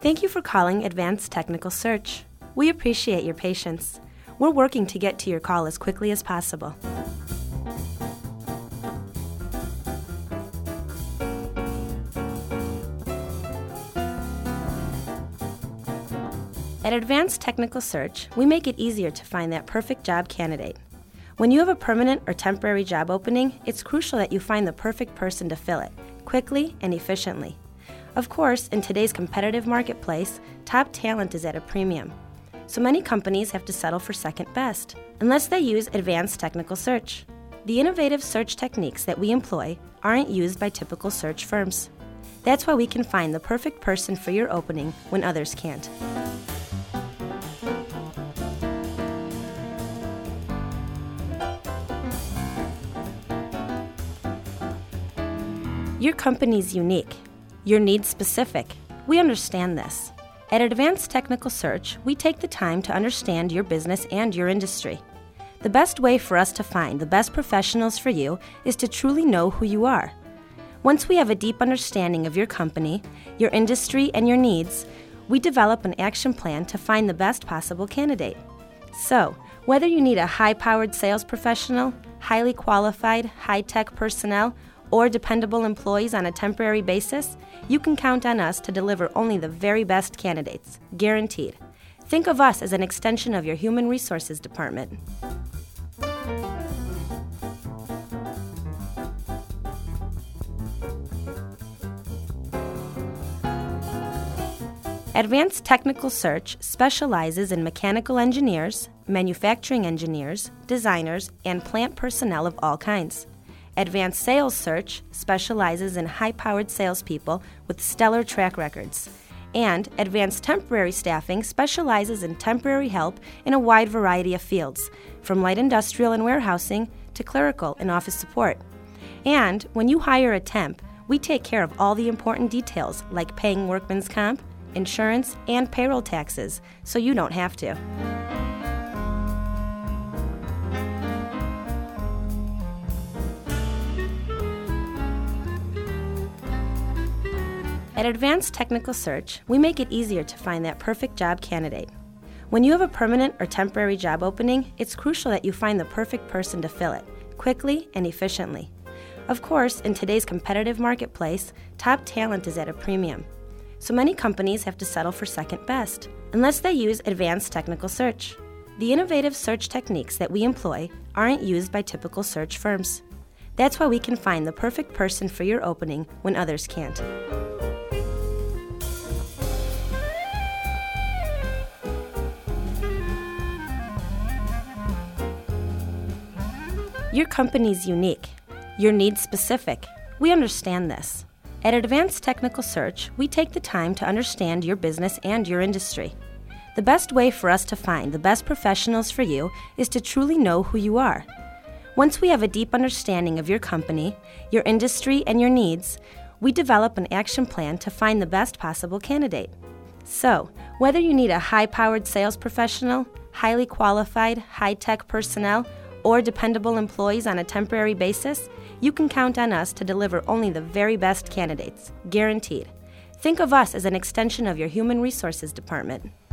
Thank you for calling Advanced Technical Search. We appreciate your patience. We're working to get to your call as quickly as possible. At Advanced Technical Search, we make it easier to find that perfect job candidate. When you have a permanent or temporary job opening, it's crucial that you find the perfect person to fill it, quickly and efficiently. Of course, in today's competitive marketplace, top talent is at a premium. So many companies have to settle for second best, unless they use Advanced Technical Search. The innovative search techniques that we employ aren't used by typical search firms. That's why we can find the perfect person for your opening when others can't. Your company's unique. Your needs specific. We understand this. At Advanced Technical Search, we take the time to understand your business and your industry. The best way for us to find the best professionals for you is to truly know who you are. Once we have a deep understanding of your company, your industry, and your needs, we develop an action plan to find the best possible candidate. So, whether you need a high-powered sales professional, highly qualified, high-tech personnel, or dependable employees on a temporary basis, you can count on us to deliver only the very best candidates, guaranteed. Think of us as an extension of your human resources department. Advanced Technical Search specializes in mechanical engineers, manufacturing engineers, designers, and plant personnel of all kinds. Advanced Sales Search specializes in high-powered salespeople with stellar track records. And Advanced Temporary Staffing specializes in temporary help in a wide variety of fields, from light industrial and warehousing to clerical and office support. And when you hire a temp, we take care of all the important details like paying workman's comp, insurance, and payroll taxes, so you don't have to. At Advanced Technical Search, we make it easier to find that perfect job candidate. When you have a permanent or temporary job opening, it's crucial that you find the perfect person to fill it, quickly and efficiently. Of course, in today's competitive marketplace, top talent is at a premium. So many companies have to settle for second best, unless they use Advanced Technical Search. The innovative search techniques that we employ aren't used by typical search firms. That's why we can find the perfect person for your opening when others can't. Your company's unique. Your needs specific. We understand this. At Advanced Technical Search, we take the time to understand your business and your industry. The best way for us to find the best professionals for you is to truly know who you are. Once we have a deep understanding of your company, your industry, and your needs, we develop an action plan to find the best possible candidate. So, whether you need a high-powered sales professional, highly qualified, high-tech personnel, or dependable employees on a temporary basis, you can count on us to deliver only the very best candidates, guaranteed. Think of us as an extension of your human resources department.